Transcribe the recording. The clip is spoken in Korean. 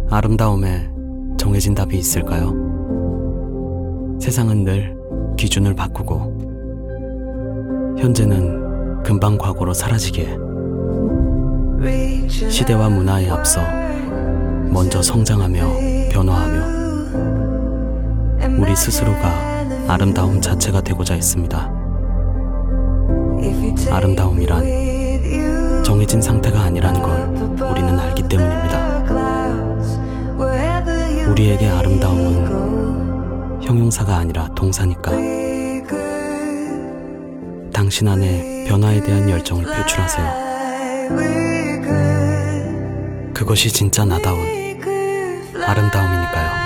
아름다움에 정해진 답이 있을까요? 세상은 늘 기준을 바꾸고 현재는 금방 과거로 사라지기에 시대와 문화에 앞서 먼저 성장하며 변화하며 우리 스스로가 아름다움 자체가 되고자 했습니다. 아름다움이란 정해진 상태가 아니라는 걸 우리는 알기 때문입니다. 우리에게 아름다움은 형용사가 아니라 동사니까. 당신 안에 변화에 대한 열정을 표출하세요. 그것이 진짜 나다운 아름다움이니까요.